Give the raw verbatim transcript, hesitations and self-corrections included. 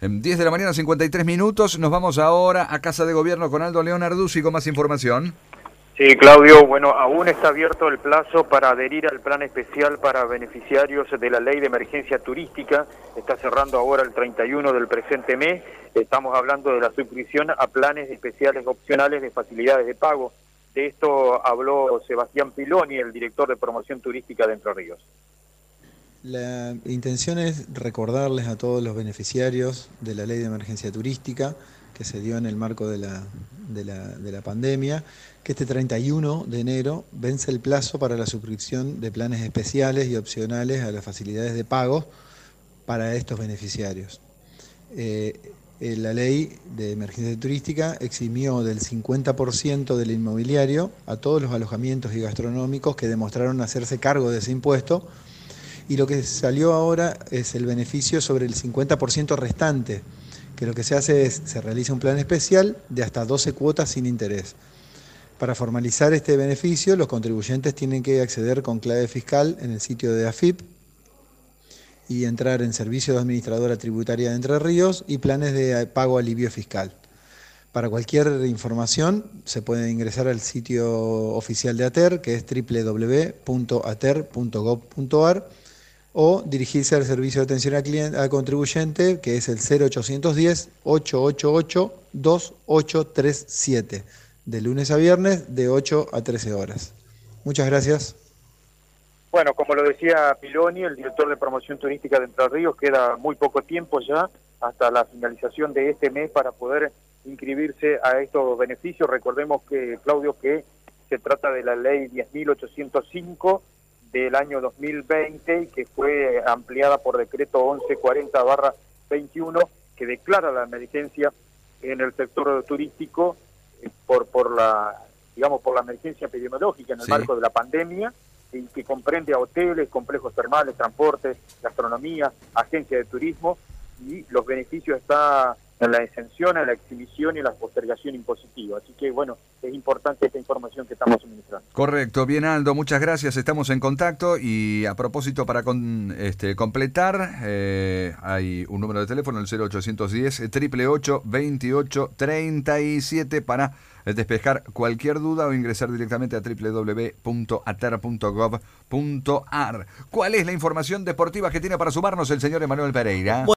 diez de la mañana, cincuenta y tres minutos. Nos vamos ahora a Casa de Gobierno con Aldo Leonarduzzi con más información. Sí, Claudio, bueno, aún está abierto el plazo para adherir al plan especial para beneficiarios de la Ley de Emergencia Turística. Está cerrando ahora el treinta y uno del presente mes. Estamos hablando de la suscripción a planes especiales opcionales de facilidades de pago. De esto habló Sebastián Piloni, el director de promoción turística de Entre Ríos. La intención es recordarles a todos los beneficiarios de la Ley de Emergencia Turística que se dio en el marco de la, de la, de la pandemia, que este treinta y uno de enero vence el plazo para la suscripción de planes especiales y opcionales a las facilidades de pago para estos beneficiarios. Eh, la Ley de Emergencia Turística eximió del cincuenta por ciento del inmobiliario a todos los alojamientos y gastronómicos que demostraron hacerse cargo de ese impuesto. Y lo que salió ahora es el beneficio sobre el cincuenta por ciento restante, que lo que se hace es, se realiza un plan especial de hasta doce cuotas sin interés. Para formalizar este beneficio, los contribuyentes tienen que acceder con clave fiscal en el sitio de A F I P y entrar en Servicio de Administradora Tributaria de Entre Ríos y planes de pago alivio fiscal. Para cualquier información se puede ingresar al sitio oficial de ATER, que es doble u doble u doble u punto ater punto gov punto ar, o dirigirse al servicio de atención al cliente, al contribuyente, que es el cero ochocientos diez, ochocientos ochenta y ocho, dos ocho tres siete, de lunes a viernes, de ocho a trece horas. Muchas gracias. Bueno, como lo decía Piloni, el director de promoción turística de Entre Ríos, queda muy poco tiempo ya hasta la finalización de este mes para poder inscribirse a estos beneficios. Recordemos que, Claudio, que se trata de la ley diez mil ochocientos cinco del año dos mil veinte y que fue ampliada por decreto once cuarenta barra veintiuno, que declara la emergencia en el sector turístico eh, por por la digamos por la emergencia epidemiológica en el sí. marco de la pandemia, y que comprende a hoteles, complejos termales, transportes, gastronomía, agencias de turismo, y los beneficios están en la exención, en la exhibición y en la postergación impositiva. Así que, bueno, es importante esta información que estamos suministrando. Correcto. Bien, Aldo, muchas gracias. Estamos en contacto y a propósito, para con, este, completar, eh, hay un número de teléfono, el cero ochocientos diez, triple ocho, veintiocho treinta y siete, para despejar cualquier duda o ingresar directamente a doble u doble u doble u punto ater punto gov punto ar. ¿Cuál es la información deportiva que tiene para sumarnos el señor Emanuel Pereira?